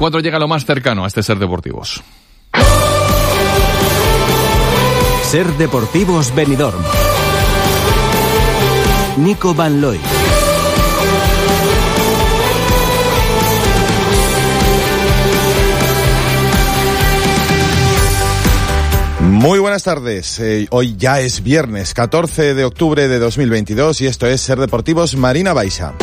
4 llega lo más cercano a este Ser Deportivos. Ser Deportivos Benidorm. Nico Van Looy. Muy buenas tardes. Hoy ya es viernes 14 de octubre de 2022 y esto es Ser Deportivos Marina Baixa.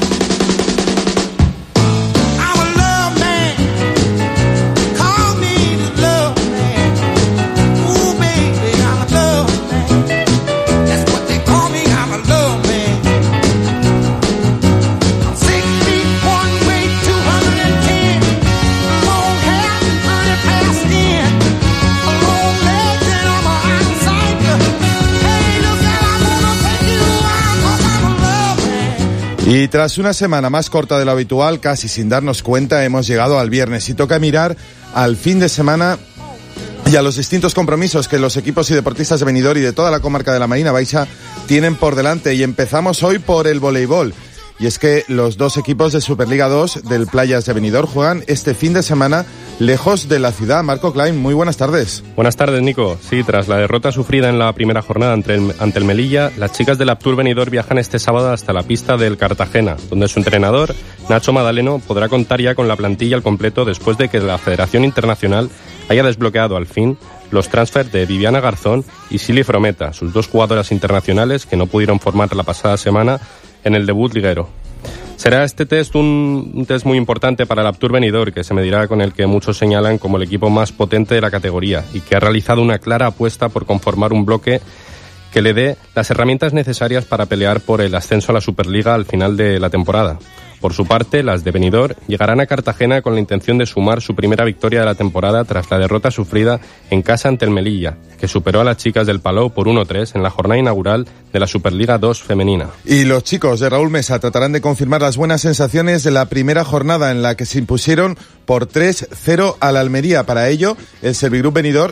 Y tras una semana más corta de lo habitual, casi sin darnos cuenta, hemos llegado al viernes y toca mirar al fin de semana y a los distintos compromisos que los equipos y deportistas de Benidorm y de toda la comarca de la Marina Baixa tienen por delante. Y empezamos hoy por el voleibol. Y es que los dos equipos de Superliga 2 del Playas de Benidorm juegan este fin de semana lejos de la ciudad. Marco Klein, muy buenas tardes. Buenas tardes, Nico. Sí, tras la derrota sufrida en la primera jornada ante el Melilla, las chicas del Aptur Benidorm viajan este sábado hasta la pista del Cartagena, donde su entrenador, Nacho Madaleno, podrá contar ya con la plantilla al completo después de que la Federación Internacional haya desbloqueado al fin los transfers de Viviana Garzón y Silly Frometa, sus dos jugadoras internacionales que no pudieron formar la pasada semana en el debut liguero. Será este test un test muy importante para el Aptur Benidorm, que se medirá con el que muchos señalan como el equipo más potente de la categoría y que ha realizado una clara apuesta por conformar un bloque que le dé las herramientas necesarias para pelear por el ascenso a la Superliga al final de la temporada. Por su parte, las de Benidorm llegarán a Cartagena con la intención de sumar su primera victoria de la temporada tras la derrota sufrida en casa ante el Melilla, que superó a las chicas del Palau por 1-3 en la jornada inaugural de la Superliga 2 femenina. Y los chicos de Raúl Mesa tratarán de confirmar las buenas sensaciones de la primera jornada en la que se impusieron por 3-0 a la Almería. Para ello, el Servigroup Benidorm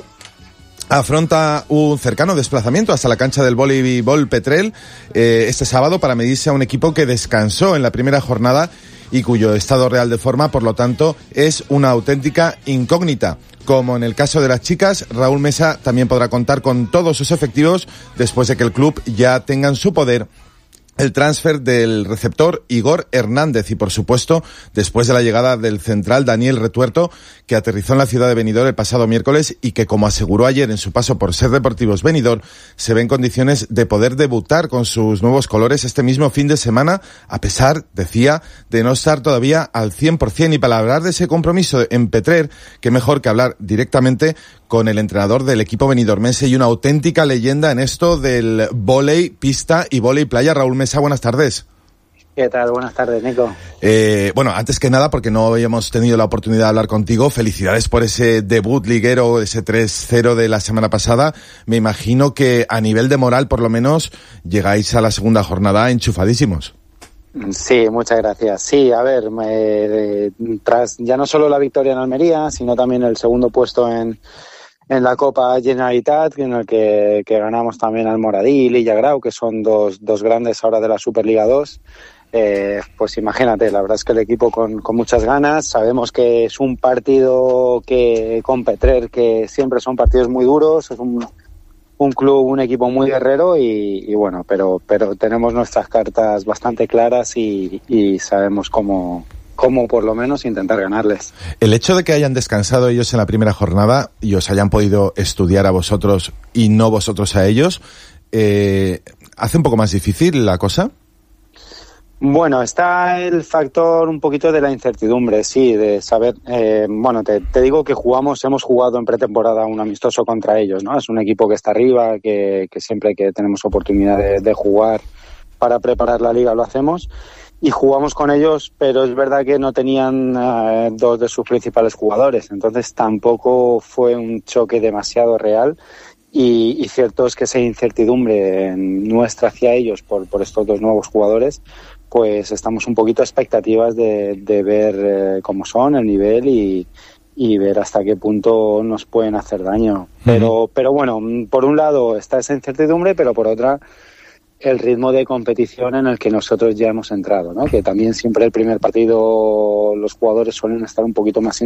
afronta un cercano desplazamiento hasta la cancha del voleibol Petrel este sábado para medirse a un equipo que descansó en la primera jornada y cuyo estado real de forma, por lo tanto, es una auténtica incógnita. Como en el caso de las chicas, Raúl Mesa también podrá contar con todos sus efectivos después de que el club ya tenga en su poder el transfer del receptor Igor Hernández y, por supuesto, después de la llegada del central Daniel Retuerto, que aterrizó en la ciudad de Benidorm el pasado miércoles y que, como aseguró ayer en su paso por Ser Deportivos Benidorm, se ve en condiciones de poder debutar con sus nuevos colores este mismo fin de semana, a pesar, decía, de no estar todavía al 100%. Y para hablar de ese compromiso en Petrer, qué mejor que hablar directamente con el entrenador del equipo benidormense y una auténtica leyenda en esto del vóley pista y vóley playa. Raúl Mesa, buenas tardes. ¿Qué tal? Buenas tardes, Nico. Bueno, antes que nada, porque no habíamos tenido la oportunidad de hablar contigo, felicidades por ese debut liguero, ese 3-0 de la semana pasada. Me imagino que a nivel de moral, por lo menos, llegáis a la segunda jornada enchufadísimos. Sí, muchas gracias. Sí, a ver, tras ya no solo la victoria en Almería, sino también el segundo puesto en la Copa Generalitat, en el que ganamos también al Moradí y Llagrau, que son dos grandes ahora de la Superliga 2. Pues imagínate, la verdad es que el equipo con muchas ganas. Sabemos que es un partido que con Petrer, que siempre son partidos muy duros, es un club, un equipo muy guerrero y bueno, pero tenemos nuestras cartas bastante claras y sabemos cómo por lo menos intentar ganarles. El hecho de que hayan descansado ellos en la primera jornada y os hayan podido estudiar a vosotros y no vosotros a ellos, ¿hace un poco más difícil la cosa? Bueno, está el factor un poquito de la incertidumbre, sí, de saber, te digo que hemos jugado en pretemporada un amistoso contra ellos, ¿no? Es un equipo que está arriba, que siempre que tenemos oportunidad de jugar para preparar la liga lo hacemos. Y jugamos con ellos, pero es verdad que no tenían dos de sus principales jugadores, entonces tampoco fue un choque demasiado real y cierto es que esa incertidumbre nuestra hacia ellos por estos dos nuevos jugadores, pues estamos un poquito a expectativas de ver cómo son, el nivel y ver hasta qué punto nos pueden hacer daño. Pero bueno, por un lado está esa incertidumbre, pero por otra el ritmo de competición en el que nosotros ya hemos entrado, ¿no? Que también siempre el primer partido los jugadores suelen estar un poquito más